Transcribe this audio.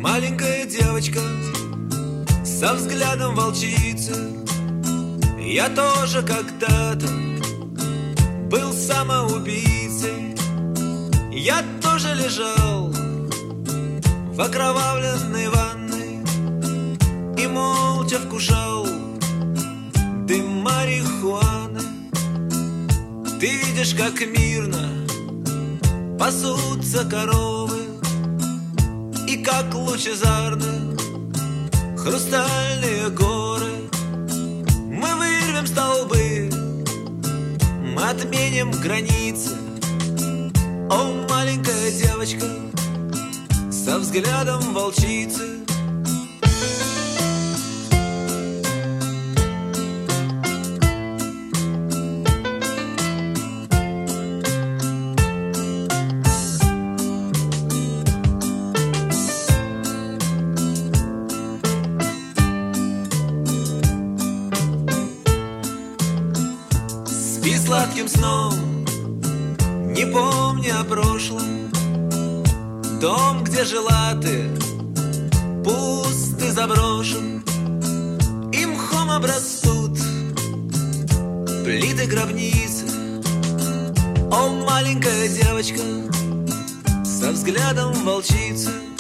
Маленькая девочка со взглядом волчицы. Я тоже когда-то был самоубийцей. Я тоже лежал в окровавленной ванной и молча вкушал дым марихуаны. Ты видишь, как мирно пасутся коровы, и как лучезарны хрустальные горы. Мы вырвем столбы, мы отменим границы. О, маленькая девочка со взглядом волчицы. Спи сладким сном, не помни о прошлом. Дом, где жила ты, пуст и заброшен, и мхом обрастут плиты гробницы. О, маленькая девочка со взглядом волчицы.